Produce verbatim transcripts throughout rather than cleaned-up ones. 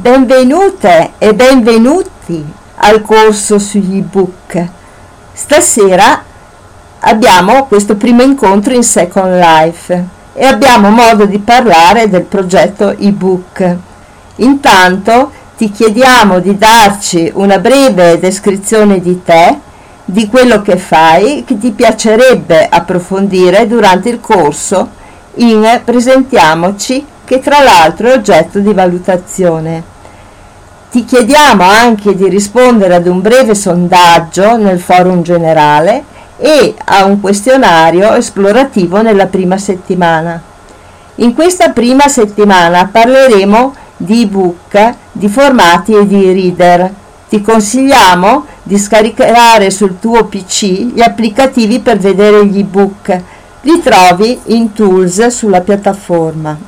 Benvenute e benvenuti al corso sugli ebook. Stasera abbiamo questo primo incontro in Second Life e abbiamo modo di parlare del progetto ebook. Intanto ti chiediamo di darci una breve descrizione di te, di quello che fai, che ti piacerebbe approfondire durante il corso in Presentiamoci, che tra l'altro è oggetto di valutazione. Ti chiediamo anche di rispondere ad un breve sondaggio nel forum generale e a un questionario esplorativo nella prima settimana. In questa prima settimana parleremo di ebook, di formati e di reader. Ti consigliamo di scaricare sul tuo P C gli applicativi per vedere gli ebook. Li trovi in Tools sulla piattaforma.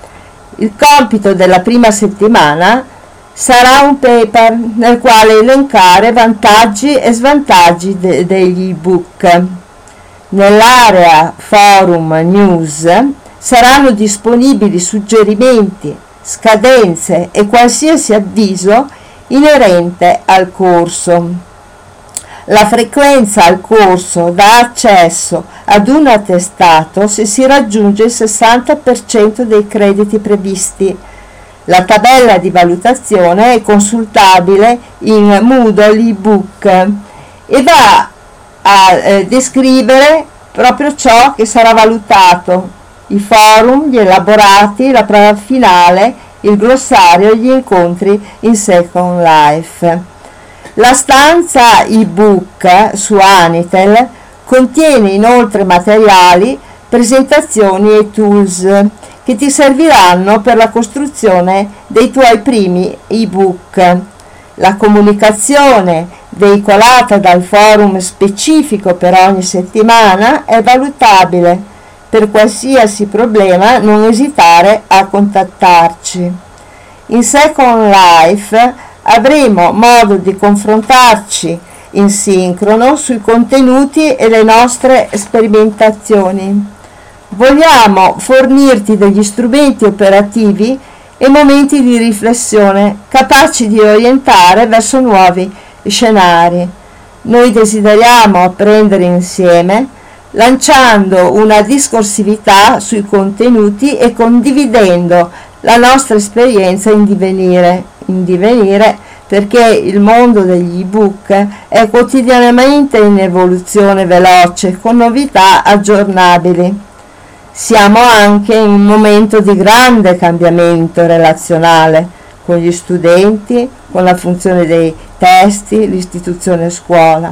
Il compito della prima settimana sarà un paper nel quale elencare vantaggi e svantaggi de- degli ebook. Nell'area forum news saranno disponibili suggerimenti, scadenze e qualsiasi avviso inerente al corso. La frequenza al corso dà accesso ad un attestato se si raggiunge il sessanta per cento dei crediti previsti. La tabella di valutazione è consultabile in Moodle ebook e va a eh, descrivere proprio ciò che sarà valutato: i forum, gli elaborati, la prova finale, il glossario e gli incontri in Second Life. La stanza ebook su Anitel contiene inoltre materiali, presentazioni e tools che ti serviranno per la costruzione dei tuoi primi ebook. La comunicazione veicolata dal forum specifico per ogni settimana è valutabile. Per qualsiasi problema non esitare a contattarci. In Second Life avremo modo di confrontarci in sincrono sui contenuti e le nostre sperimentazioni. Vogliamo fornirti degli strumenti operativi e momenti di riflessione capaci di orientare verso nuovi scenari. Noi desideriamo apprendere insieme, lanciando una discorsività sui contenuti e condividendo la nostra esperienza in divenire. in divenire perché il mondo degli ebook è quotidianamente in evoluzione veloce con novità aggiornabili. Siamo anche in un momento di grande cambiamento relazionale con gli studenti, con la funzione dei testi, l'istituzione scuola.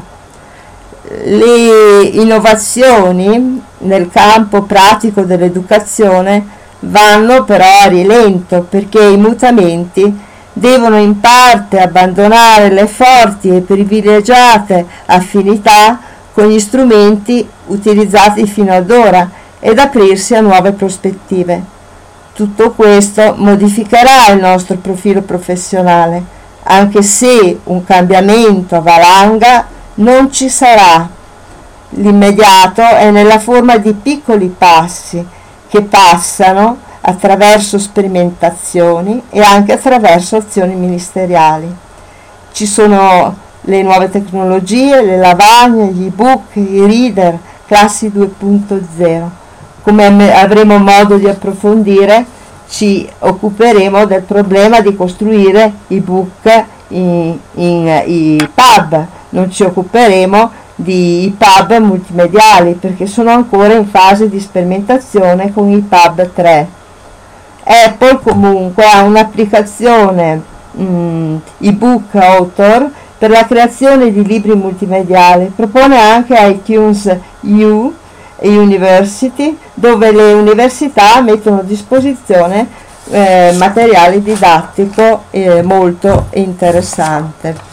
Le innovazioni nel campo pratico dell'educazione vanno però a rilento perché i mutamenti devono in parte abbandonare le forti e privilegiate affinità con gli strumenti utilizzati fino ad ora ed aprirsi a nuove prospettive. Tutto questo modificherà il nostro profilo professionale, anche se un cambiamento a valanga non ci sarà. L'immediato è nella forma di piccoli passi che passano attraverso sperimentazioni e anche attraverso azioni ministeriali. Ci sono le nuove tecnologie, le lavagne, gli ebook, i reader, classi due punto zero. Come avremo modo di approfondire, ci occuperemo del problema di costruire ebook in, in i pub. Non ci occuperemo di pub multimediali perché sono ancora in fase di sperimentazione con i pub tre. Apple comunque ha un'applicazione mh, ebook author per la creazione di libri multimediali. Propone anche iTunes U University, dove le università mettono a disposizione eh, materiale didattico eh, molto interessante.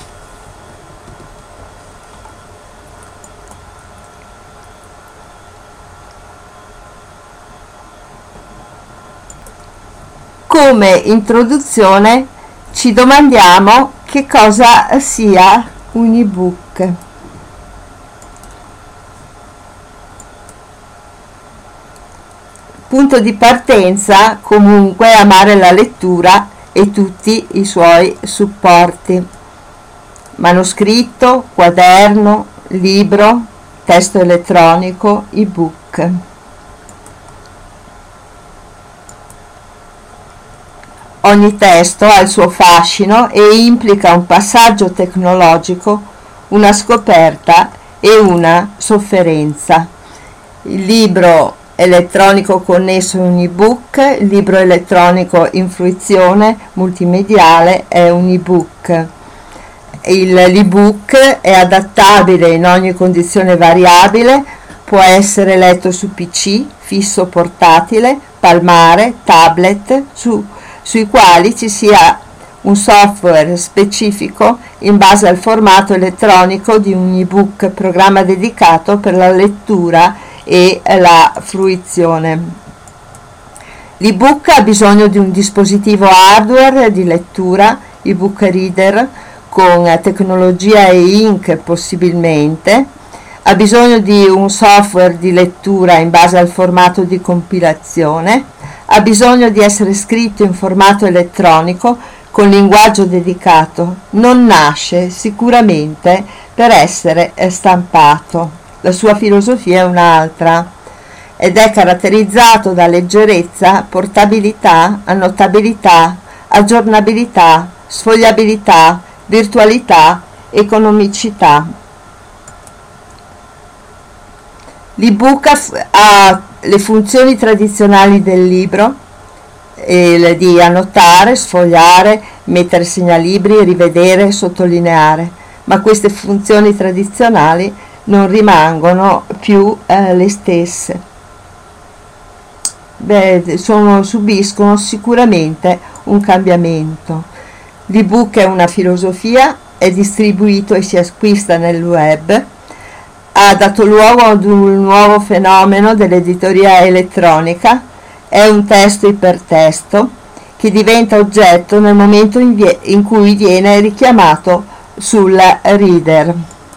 Come introduzione ci domandiamo che cosa sia un ebook. Punto di partenza comunque è amare la lettura e tutti i suoi supporti: manoscritto, quaderno, libro, testo elettronico, ebook. Ogni testo ha il suo fascino e implica un passaggio tecnologico, una scoperta e una sofferenza. Il libro elettronico connesso è un ebook, il libro elettronico in fruizione multimediale è un ebook. Il, l'ebook è adattabile in ogni condizione variabile, può essere letto su P C, fisso portatile, palmare, tablet, su, sui quali ci sia un software specifico in base al formato elettronico di un ebook, programma dedicato per la lettura e la fruizione. L'ebook ha bisogno di un dispositivo hardware di lettura, ebook reader, con tecnologia e-ink possibilmente, ha bisogno di un software di lettura in base al formato di compilazione, ha bisogno di essere scritto in formato elettronico con linguaggio dedicato, non nasce sicuramente per essere stampato. La sua filosofia è un'altra ed è caratterizzato da leggerezza, portabilità, annotabilità, aggiornabilità, sfogliabilità, virtualità, economicità. L'ebook ha le funzioni tradizionali del libro, eh, di annotare, sfogliare, mettere segnalibri, rivedere, sottolineare, ma queste funzioni tradizionali non rimangono più eh, le stesse. Beh, sono, subiscono sicuramente un cambiamento. L'ebook è una filosofia, è distribuito e si acquista nel web, ha dato luogo ad un nuovo fenomeno dell'editoria elettronica, è un testo ipertesto che diventa oggetto nel momento in, vie- in cui viene richiamato sul reader.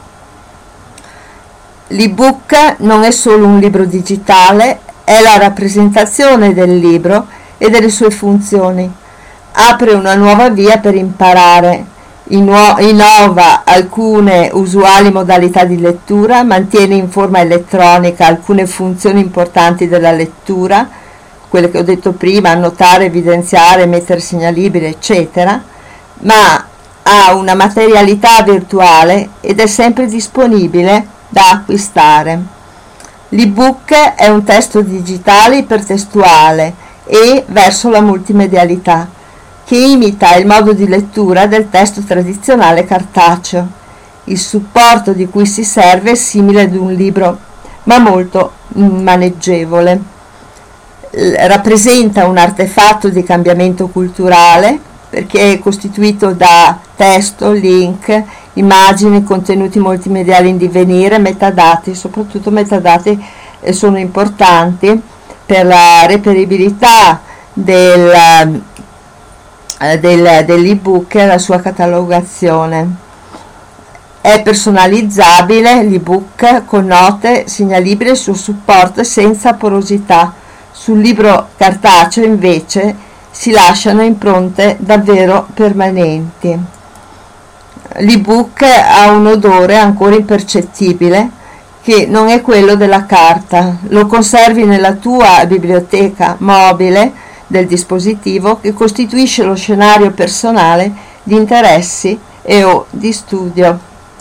L'ebook non è solo un libro digitale, è la rappresentazione del libro e delle sue funzioni. Apre una nuova via per imparare, innova alcune usuali modalità di lettura, mantiene in forma elettronica alcune funzioni importanti della lettura, quelle che ho detto prima, annotare, evidenziare, mettere segnalibri, eccetera, ma ha una materialità virtuale ed è sempre disponibile da acquistare. L'ebook è un testo digitale ipertestuale e verso la multimedialità, che imita il modo di lettura del testo tradizionale cartaceo. Il supporto di cui si serve è simile ad un libro, ma molto maneggevole. Rappresenta un artefatto di cambiamento culturale perché è costituito da testo, link, immagini, contenuti multimediali in divenire, metadati. Soprattutto metadati sono importanti per la reperibilità del Del, dell'ebook e la sua catalogazione. È personalizzabile l'ebook con note, segnalibri e il suo supporto senza porosità. Sul libro cartaceo invece si lasciano impronte davvero permanenti. L'ebook ha un odore ancora impercettibile che non è quello della carta. Lo conservi nella tua biblioteca mobile del dispositivo che costituisce lo scenario personale di interessi e o di studio.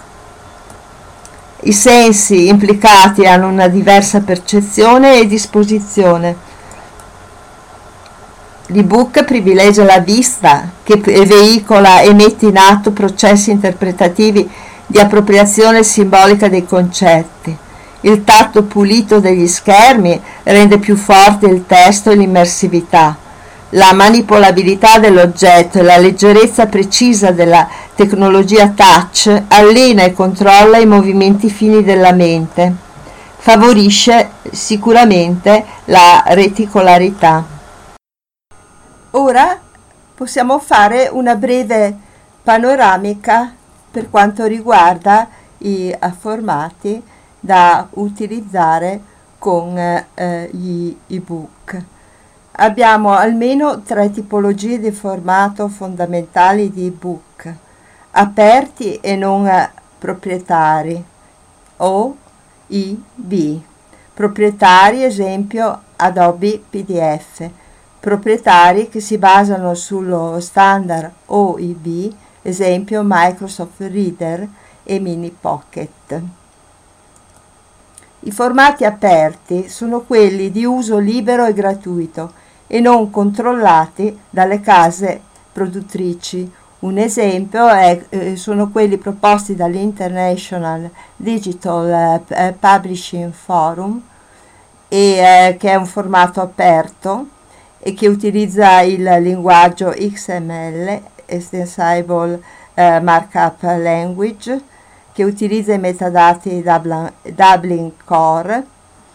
I sensi implicati hanno una diversa percezione e disposizione. L'ebook privilegia la vista che veicola e mette in atto processi interpretativi di appropriazione simbolica dei concetti. Il tatto pulito degli schermi rende più forte il testo e l'immersività. La manipolabilità dell'oggetto e la leggerezza precisa della tecnologia touch allena e controlla i movimenti fini della mente. Favorisce sicuramente la reticolarità. Ora possiamo fare una breve panoramica per quanto riguarda i formati da utilizzare con eh, gli ebook. Abbiamo almeno tre tipologie di formato fondamentali di ebook: aperti e non proprietari, O I B, proprietari esempio Adobe P D F, proprietari che si basano sullo standard O I B esempio Microsoft Reader e Mini Pocket. I formati aperti sono quelli di uso libero e gratuito e non controllati dalle case produttrici. Un esempio è, eh, sono quelli proposti dall'International Digital eh, Publishing Forum, e, eh, che è un formato aperto e che utilizza il linguaggio X M L, Extensible eh, Markup Language, che utilizza i metadati Dublin, Dublin Core,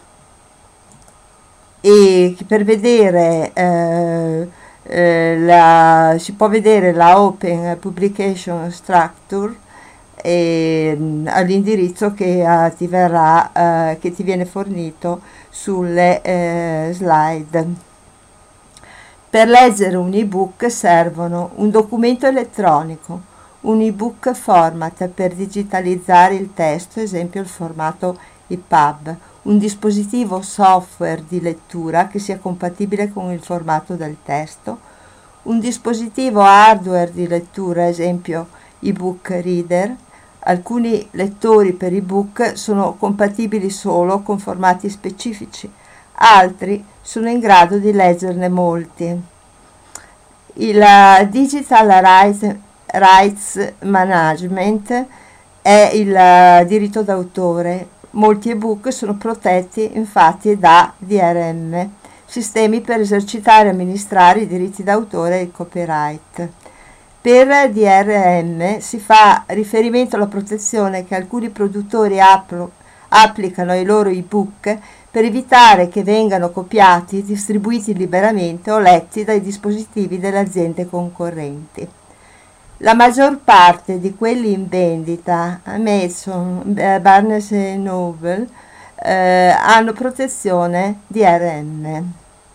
e per vedere eh, eh, la, si può vedere la Open Publication Structure eh, all'indirizzo che eh, ti verrà eh, che ti viene fornito sulle eh, slide. Per leggere un ebook servono un documento elettronico, un ebook format per digitalizzare il testo, esempio il formato E P U B, un dispositivo software di lettura che sia compatibile con il formato del testo, un dispositivo hardware di lettura, esempio ebook reader. Alcuni lettori per ebook sono compatibili solo con formati specifici, altri sono in grado di leggerne molti. Il Digital Rights Rights Management è il diritto d'autore. Molti ebook sono protetti infatti da D R M, sistemi per esercitare e amministrare i diritti d'autore e il copyright. Per D R M si fa riferimento alla protezione che alcuni produttori appro- applicano ai loro ebook per evitare che vengano copiati, distribuiti liberamente o letti dai dispositivi delle aziende concorrenti. La maggior parte di quelli in vendita, Amazon, Barnes and Noble, eh, hanno protezione D R M.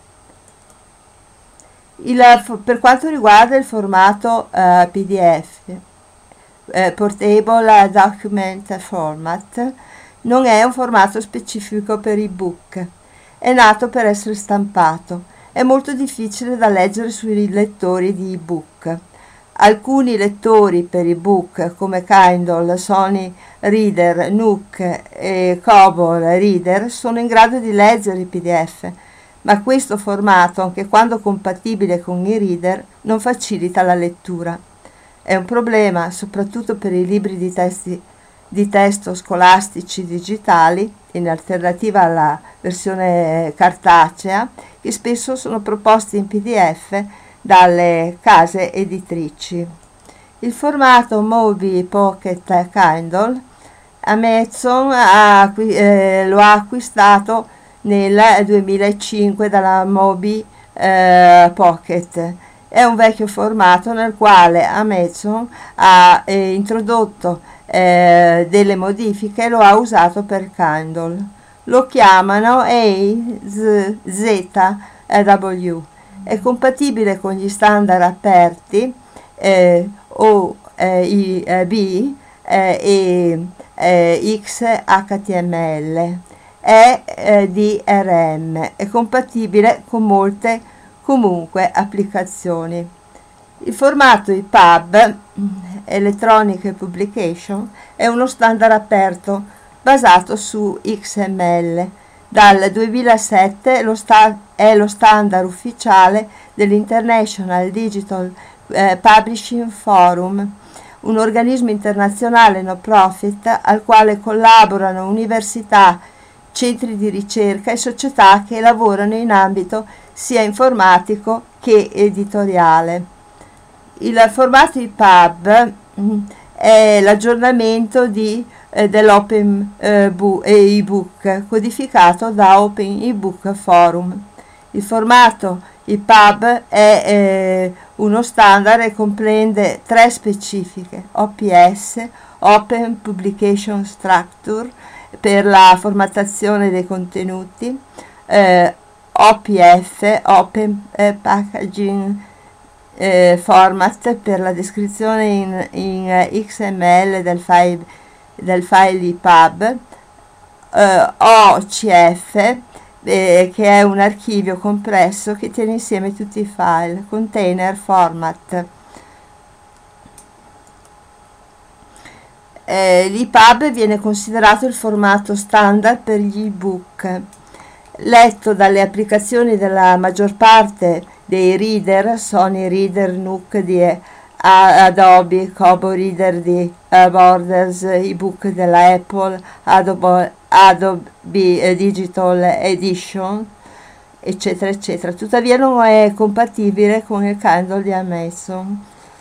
Il, per quanto riguarda il formato eh, P D F, eh, Portable Document Format, non è un formato specifico per ebook, è nato per essere stampato, è molto difficile da leggere sui lettori di ebook. Alcuni lettori per ebook come Kindle, Sony Reader, Nook e Kobo Reader sono in grado di leggere i P D F, ma questo formato, anche quando compatibile con i reader, non facilita la lettura. È un problema soprattutto per i libri di, testi, di testo scolastici digitali, in alternativa alla versione cartacea, che spesso sono proposti in P D F dalle case editrici. Il formato Mobi Pocket Kindle, Amazon ha, eh, lo ha acquistato nel duemilacinque dalla Mobi eh, Pocket. È un vecchio formato nel quale Amazon ha eh, introdotto eh, delle modifiche e lo ha usato per Kindle. Lo chiamano A Z W. È compatibile con gli standard aperti eh, O I B eh, e eh, X H T M L. È eh, D R M, è compatibile con molte comunque applicazioni. Il formato E P U B, Electronic Publication, è uno standard aperto basato su X M L. Dal duemilasette lo sta- è lo standard ufficiale dell'International Digital eh, Publishing Forum, un organismo internazionale no profit al quale collaborano università, centri di ricerca e società che lavorano in ambito sia informatico che editoriale. Il formato E P U B mh, è l'aggiornamento di, eh, dell'Open eh, bu- eBook codificato da Open eBook Forum. Il formato E P U B è eh, uno standard e comprende tre specifiche: O P S, Open Publication Structure, per la formattazione dei contenuti, eh, O P F, Open eh, Packaging eh, Format, per la descrizione in, in X M L del file, del file I P U B, eh, O C F, eh, che è un archivio compresso che tiene insieme tutti i file, Container Format. Eh, L'I P U B viene considerato il formato standard per gli ebook. Letto dalle applicazioni della maggior parte dei reader, Sony Reader, Nook di Adobe, Kobo Reader di uh, Borders, ebook della Apple, Adobe, Adobe Digital Edition, eccetera eccetera. Tuttavia non è compatibile con il Kindle di Amazon.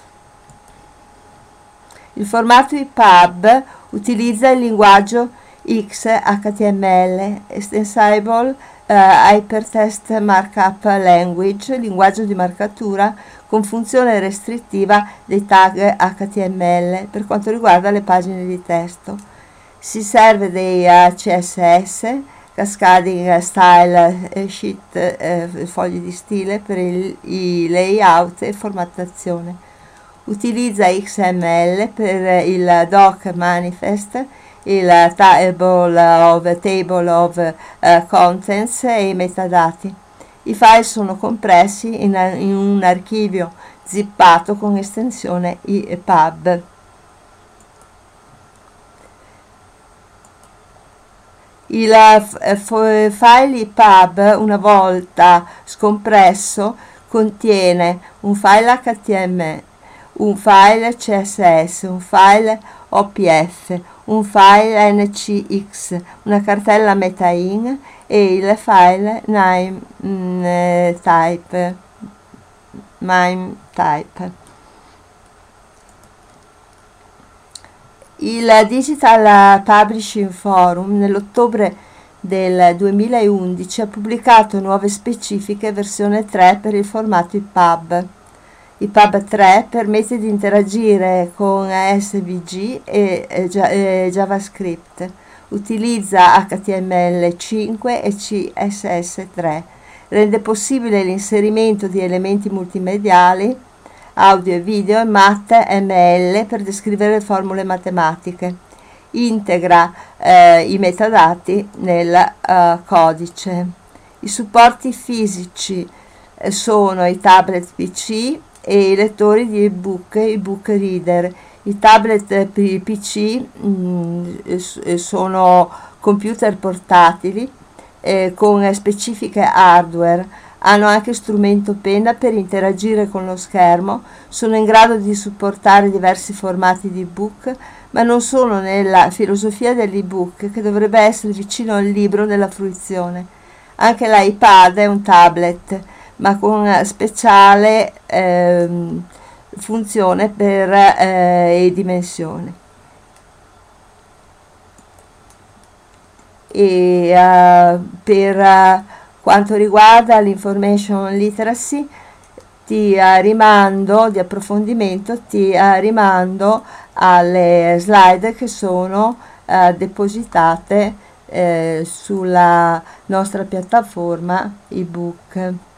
Il formato I P U B utilizza il linguaggio X H T M L, Extensible uh, Hypertext Markup Language, linguaggio di marcatura con funzione restrittiva dei tag H T M L per quanto riguarda le pagine di testo. Si serve dei uh, C S S, Cascading Style eh, Sheet, eh, fogli di stile per il, i layout e formattazione. Utilizza X M L per il doc manifest, il table of, table of uh, contents e i metadati. I file sono compressi in, in un archivio zippato con estensione I P U B. Il uh, file I P U B, una volta scompresso, contiene un file H T M L, un file C S S, un file O P F, un file N C X, una cartella MetaIn e il file name mm, type, name type. Il Digital Publishing Forum nell'ottobre del duemilaundici ha pubblicato nuove specifiche versione tre per il formato I P U B. I P U B tre permette di interagire con S V G e, e, e JavaScript, utilizza H T M L cinque e C S S tre, rende possibile l'inserimento di elementi multimediali, audio e video e Mat M L per descrivere formule matematiche, integra eh, i metadati nel uh, codice. I supporti fisici eh, sono i tablet P C e i lettori di ebook, ebook reader. I tablet P C mh, sono computer portatili eh, con specifiche hardware, hanno anche strumento penna per interagire con lo schermo, sono in grado di supportare diversi formati di ebook, ma non sono nella filosofia dell'ebook, che dovrebbe essere vicino al libro nella fruizione. Anche l'iPad è un tablet, ma con speciale ehm, funzione per eh, dimensione. E uh, per uh, quanto riguarda l'information literacy, ti uh, rimando di approfondimento, ti uh, rimando alle slide che sono uh, depositate eh, sulla nostra piattaforma ebook.